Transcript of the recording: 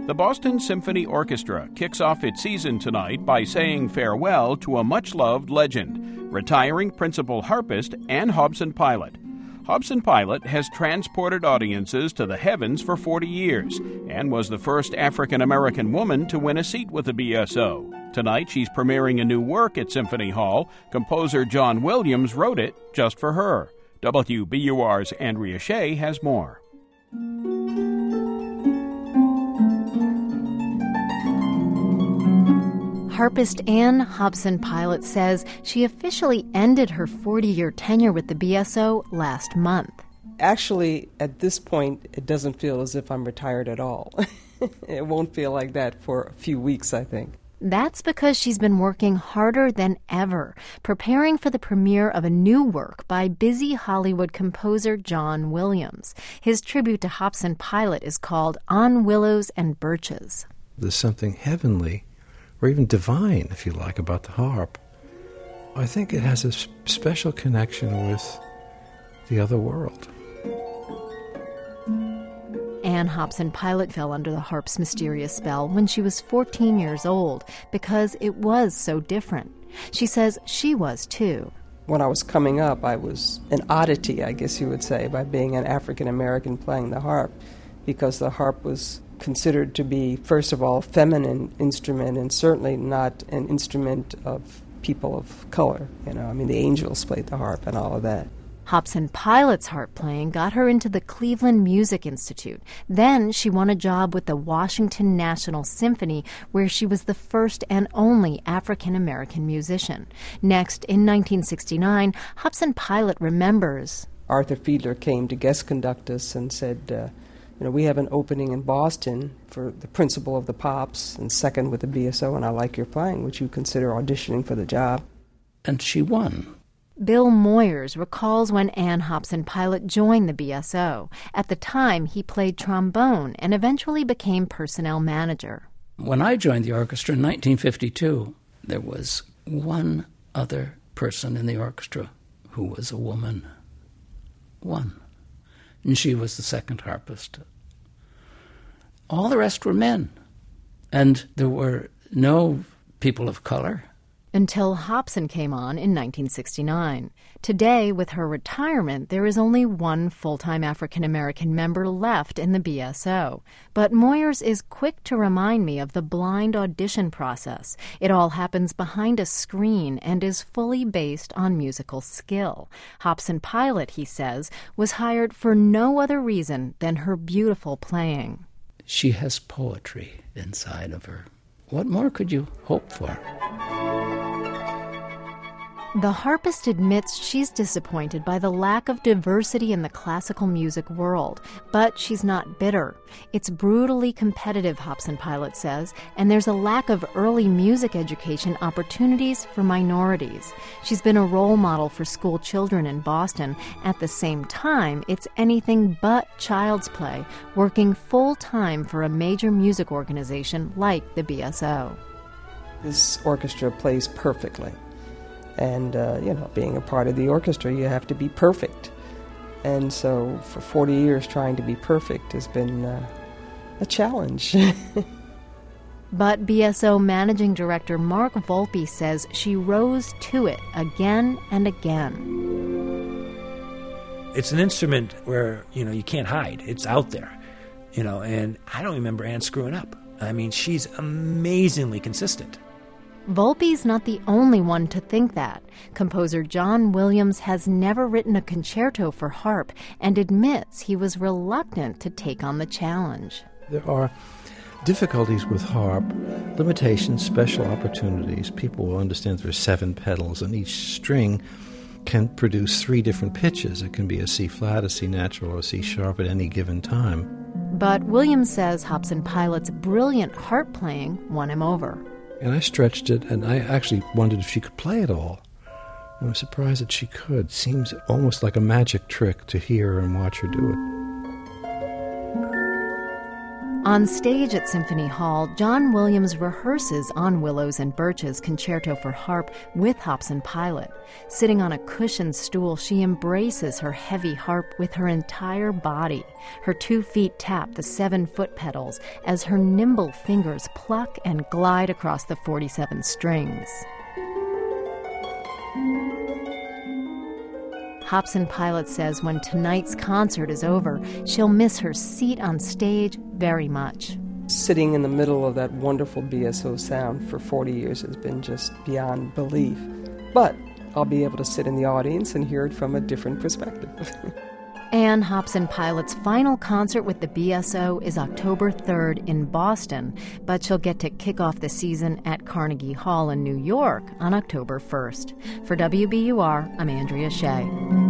The Boston Symphony Orchestra kicks off its season tonight by saying farewell to a much-loved legend, retiring principal harpist Ann Hobson Pilot. Hobson Pilot has transported audiences to the heavens for 40 years and was the first African-American woman to win a seat with the BSO. Tonight, she's premiering a new work at Symphony Hall. Composer John Williams wrote it just for her. WBUR's Andrea Shea has more. Harpist Ann Hobson Pilot says she officially ended her 40-year tenure with the BSO last month. Actually, at this point, it doesn't feel as if I'm retired at all. It won't feel like that for a few weeks, I think. That's because she's been working harder than ever, preparing for the premiere of a new work by busy Hollywood composer John Williams. His tribute to Hobson Pilot is called On Willows and Birches. There's something heavenly, or even divine, if you like, about the harp. I think it has a special connection with the other world. Ann Hobson Pilot fell under the harp's mysterious spell when she was 14 years old because it was so different. She says she was, too. When I was coming up, I was an oddity, I guess you would say, by being an African American playing the harp, because the harp was considered to be, first of all, a feminine instrument and certainly not an instrument of people of color. I mean, the angels played the harp and all of that. Hobson Pilot's harp playing got her into the Cleveland Music Institute. Then she won a job with the Washington National Symphony, where she was the first and only African-American musician. Next, in 1969, Hobson Pilot remembers. Arthur Fiedler came to guest conduct us and said, we have an opening in Boston for the principal of the Pops and second with the BSO, and I like your playing. Would you consider auditioning for the job? And she won. Bill Moyers recalls when Ann Hobson Pilot joined the BSO. At the time, he played trombone and eventually became personnel manager. When I joined the orchestra in 1952, there was one other person in the orchestra who was a woman. One. And she was the second harpist. All the rest were men. And there were no people of color. Until Hobson came on in 1969. Today, with her retirement, there is only one full-time African-American member left in the BSO. But Moyers is quick to remind me of the blind audition process. It all happens behind a screen and is fully based on musical skill. Hobson Pilot, he says, was hired for no other reason than her beautiful playing. She has poetry inside of her. What more could you hope for? The harpist admits she's disappointed by the lack of diversity in the classical music world, but she's not bitter. It's brutally competitive, Hobson Pilot says, and there's a lack of early music education opportunities for minorities. She's been a role model for school children in Boston. At the same time, it's anything but child's play, working full-time for a major music organization like the BSO. This orchestra plays perfectly. And, being a part of the orchestra, you have to be perfect. And so for 40 years, trying to be perfect has been a challenge. But BSO Managing Director Mark Volpe says she rose to it again and again. It's an instrument where, you can't hide. It's out there, and I don't remember Ann screwing up. I mean, she's amazingly consistent. Volpe's not the only one to think that. Composer John Williams has never written a concerto for harp and admits he was reluctant to take on the challenge. There are difficulties with harp, limitations, special opportunities. People will understand there are 7 pedals, and each string can produce 3 different pitches. It can be a C flat, a C natural, or a C sharp at any given time. But Williams says Hobson Pilot's brilliant harp playing won him over. And I stretched it, and I actually wondered if she could play it all. I was surprised that she could. Seems almost like a magic trick to hear and watch her do it. On stage at Symphony Hall, John Williams rehearses On Willows and Birches Concerto for Harp with Hobson Pilot. Sitting on a cushioned stool, she embraces her heavy harp with her entire body. Her 2 feet tap the 7 foot pedals as her nimble fingers pluck and glide across the 47 strings. Hobson Pilot says when tonight's concert is over, she'll miss her seat on stage very much. Sitting in the middle of that wonderful BSO sound for 40 years has been just beyond belief. But I'll be able to sit in the audience and hear it from a different perspective. Anne Hobson Pilot's final concert with the BSO is October 3rd in Boston, but she'll get to kick off the season at Carnegie Hall in New York on October 1st. For WBUR, I'm Andrea Shea.